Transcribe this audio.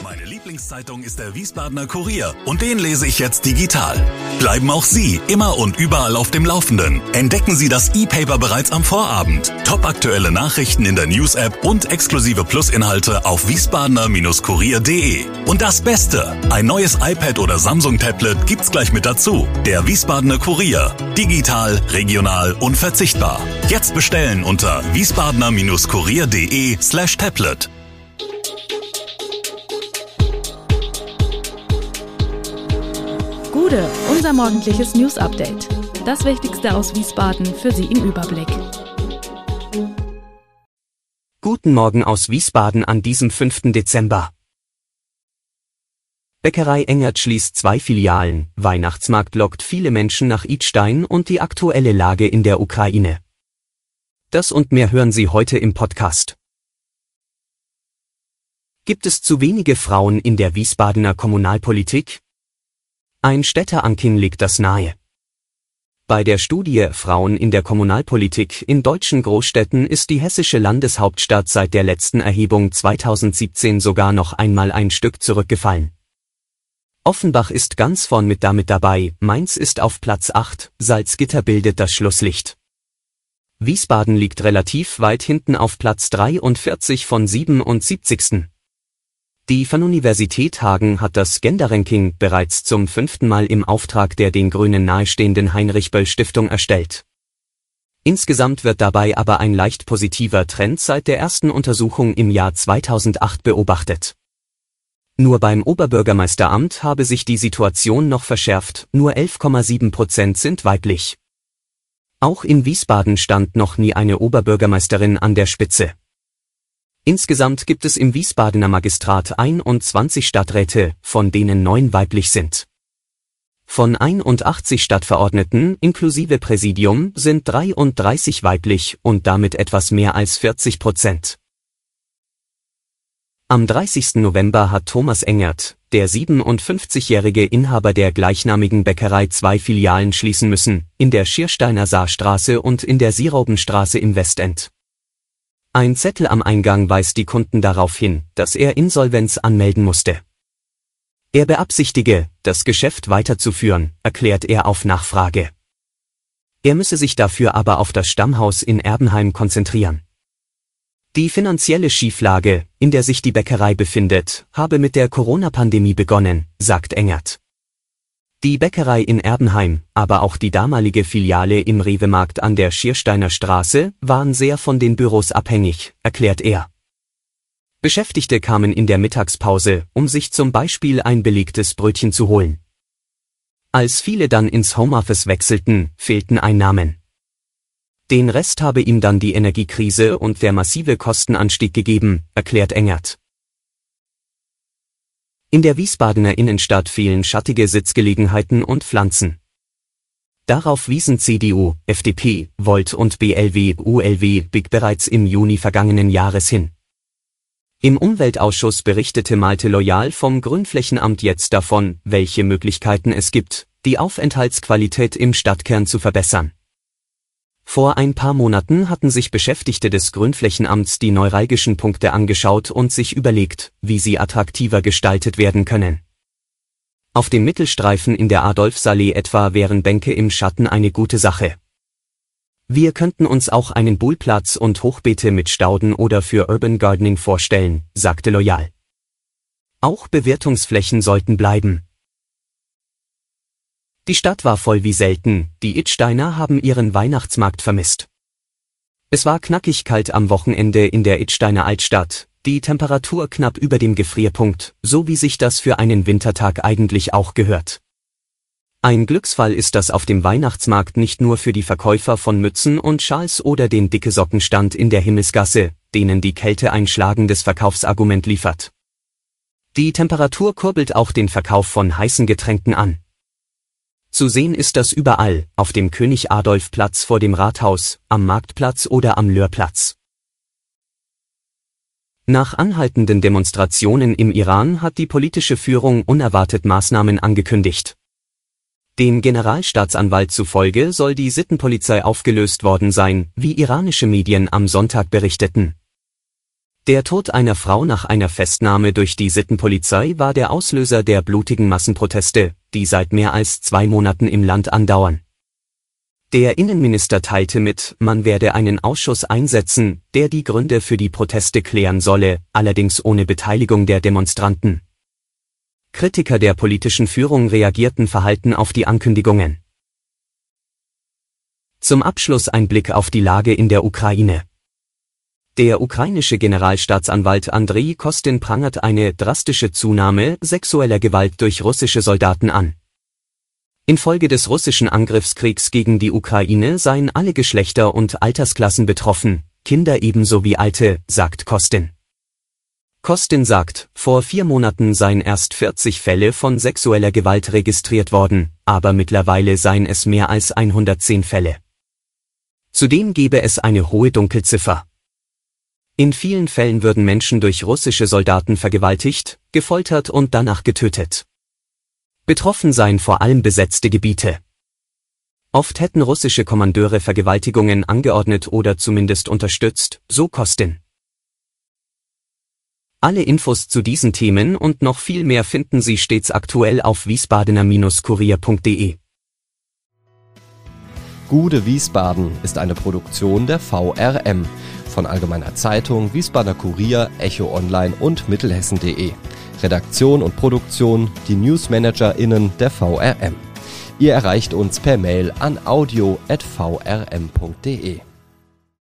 Meine Lieblingszeitung ist der Wiesbadener Kurier und den lese ich jetzt digital. Bleiben auch Sie immer und überall auf dem Laufenden. Entdecken Sie das E-Paper bereits am Vorabend. Topaktuelle Nachrichten in der News-App und exklusive Plus-Inhalte auf wiesbadener-kurier.de. Und das Beste, ein neues iPad oder Samsung-Tablet gibt's gleich mit dazu. Der Wiesbadener Kurier. Digital, regional, unverzichtbar. Jetzt bestellen unter wiesbadener-kurier.de/tablet. Gude, unser morgendliches News-Update. Das Wichtigste aus Wiesbaden für Sie im Überblick. Guten Morgen aus Wiesbaden an diesem 5. Dezember. Bäckerei Engert schließt 2 Filialen, Weihnachtsmarkt lockt viele Menschen nach Idstein und die aktuelle Lage in der Ukraine. Das und mehr hören Sie heute im Podcast. Gibt es zu wenige Frauen in der Wiesbadener Kommunalpolitik? Ein Städteranking legt das nahe. Bei der Studie Frauen in der Kommunalpolitik in deutschen Großstädten ist die hessische Landeshauptstadt seit der letzten Erhebung 2017 sogar noch einmal ein Stück zurückgefallen. Offenbach ist ganz vorn mit dabei, Mainz ist auf Platz 8, Salzgitter bildet das Schlusslicht. Wiesbaden liegt relativ weit hinten auf Platz 43 von 77. Die Fernuniversität Hagen hat das Gender-Ranking bereits zum 5. Mal im Auftrag der den Grünen nahestehenden Heinrich-Böll-Stiftung erstellt. Insgesamt wird dabei aber ein leicht positiver Trend seit der ersten Untersuchung im Jahr 2008 beobachtet. Nur beim Oberbürgermeisteramt habe sich die Situation noch verschärft, nur 11,7% sind weiblich. Auch in Wiesbaden stand noch nie eine Oberbürgermeisterin an der Spitze. Insgesamt gibt es im Wiesbadener Magistrat 21 Stadträte, von denen 9 weiblich sind. Von 81 Stadtverordneten inklusive Präsidium sind 33 weiblich und damit etwas mehr als 40%. Am 30. November hat Thomas Engert, der 57-jährige Inhaber der gleichnamigen Bäckerei, 2 Filialen schließen müssen, in der Schiersteiner Saarstraße und in der Sieraubenstraße im Westend. Ein Zettel am Eingang weist die Kunden darauf hin, dass er Insolvenz anmelden musste. Er beabsichtige, das Geschäft weiterzuführen, erklärt er auf Nachfrage. Er müsse sich dafür aber auf das Stammhaus in Erbenheim konzentrieren. Die finanzielle Schieflage, in der sich die Bäckerei befindet, habe mit der Corona-Pandemie begonnen, sagt Engert. Die Bäckerei in Erbenheim, aber auch die damalige Filiale im Rewe-Markt an der Schiersteiner Straße waren sehr von den Büros abhängig, erklärt er. Beschäftigte kamen in der Mittagspause, um sich zum Beispiel ein belegtes Brötchen zu holen. Als viele dann ins Homeoffice wechselten, fehlten Einnahmen. Den Rest habe ihm dann die Energiekrise und der massive Kostenanstieg gegeben, erklärt Engert. In der Wiesbadener Innenstadt fehlen schattige Sitzgelegenheiten und Pflanzen. Darauf wiesen CDU, FDP, Volt und BLW-ULW-BIG bereits im Juni vergangenen Jahres hin. Im Umweltausschuss berichtete Malte Loyal vom Grünflächenamt jetzt davon, welche Möglichkeiten es gibt, die Aufenthaltsqualität im Stadtkern zu verbessern. Vor ein paar Monaten hatten sich Beschäftigte des Grünflächenamts die neuralgischen Punkte angeschaut und sich überlegt, wie sie attraktiver gestaltet werden können. Auf dem Mittelstreifen in der Adolfsallee etwa wären Bänke im Schatten eine gute Sache. Wir könnten uns auch einen Buhlplatz und Hochbeete mit Stauden oder für Urban Gardening vorstellen, sagte Loyal. Auch Bewirtungsflächen sollten bleiben. Die Stadt war voll wie selten, die Idsteiner haben ihren Weihnachtsmarkt vermisst. Es war knackig kalt am Wochenende in der Idsteiner Altstadt, die Temperatur knapp über dem Gefrierpunkt, so wie sich das für einen Wintertag eigentlich auch gehört. Ein Glücksfall ist das auf dem Weihnachtsmarkt nicht nur für die Verkäufer von Mützen und Schals oder den Dicke-Socken-Stand in der Himmelsgasse, denen die Kälte ein schlagendes Verkaufsargument liefert. Die Temperatur kurbelt auch den Verkauf von heißen Getränken an. Zu sehen ist das überall, auf dem König-Adolf-Platz vor dem Rathaus, am Marktplatz oder am Löhrplatz. Nach anhaltenden Demonstrationen im Iran hat die politische Führung unerwartet Maßnahmen angekündigt. Dem Generalstaatsanwalt zufolge soll die Sittenpolizei aufgelöst worden sein, wie iranische Medien am Sonntag berichteten. Der Tod einer Frau nach einer Festnahme durch die Sittenpolizei war der Auslöser der blutigen Massenproteste, die seit mehr als 2 Monaten im Land andauern. Der Innenminister teilte mit, man werde einen Ausschuss einsetzen, der die Gründe für die Proteste klären solle, allerdings ohne Beteiligung der Demonstranten. Kritiker der politischen Führung reagierten verhalten auf die Ankündigungen. Zum Abschluss ein Blick auf die Lage in der Ukraine. Der ukrainische Generalstaatsanwalt Andrei Kostin prangert eine drastische Zunahme sexueller Gewalt durch russische Soldaten an. Infolge des russischen Angriffskriegs gegen die Ukraine seien alle Geschlechter und Altersklassen betroffen, Kinder ebenso wie Alte, sagt Kostin. Kostin sagt, vor 4 Monaten seien erst 40 Fälle von sexueller Gewalt registriert worden, aber mittlerweile seien es mehr als 110 Fälle. Zudem gebe es eine hohe Dunkelziffer. In vielen Fällen würden Menschen durch russische Soldaten vergewaltigt, gefoltert und danach getötet. Betroffen seien vor allem besetzte Gebiete. Oft hätten russische Kommandeure Vergewaltigungen angeordnet oder zumindest unterstützt, so Kostin. Alle Infos zu diesen Themen und noch viel mehr finden Sie stets aktuell auf wiesbadener-kurier.de. Gude Wiesbaden ist eine Produktion der VRM von Allgemeiner Zeitung, Wiesbadener Kurier, Echo Online und Mittelhessen.de. Redaktion und Produktion die NewsmanagerInnen der VRM. Ihr erreicht uns per Mail an audio@vrm.de.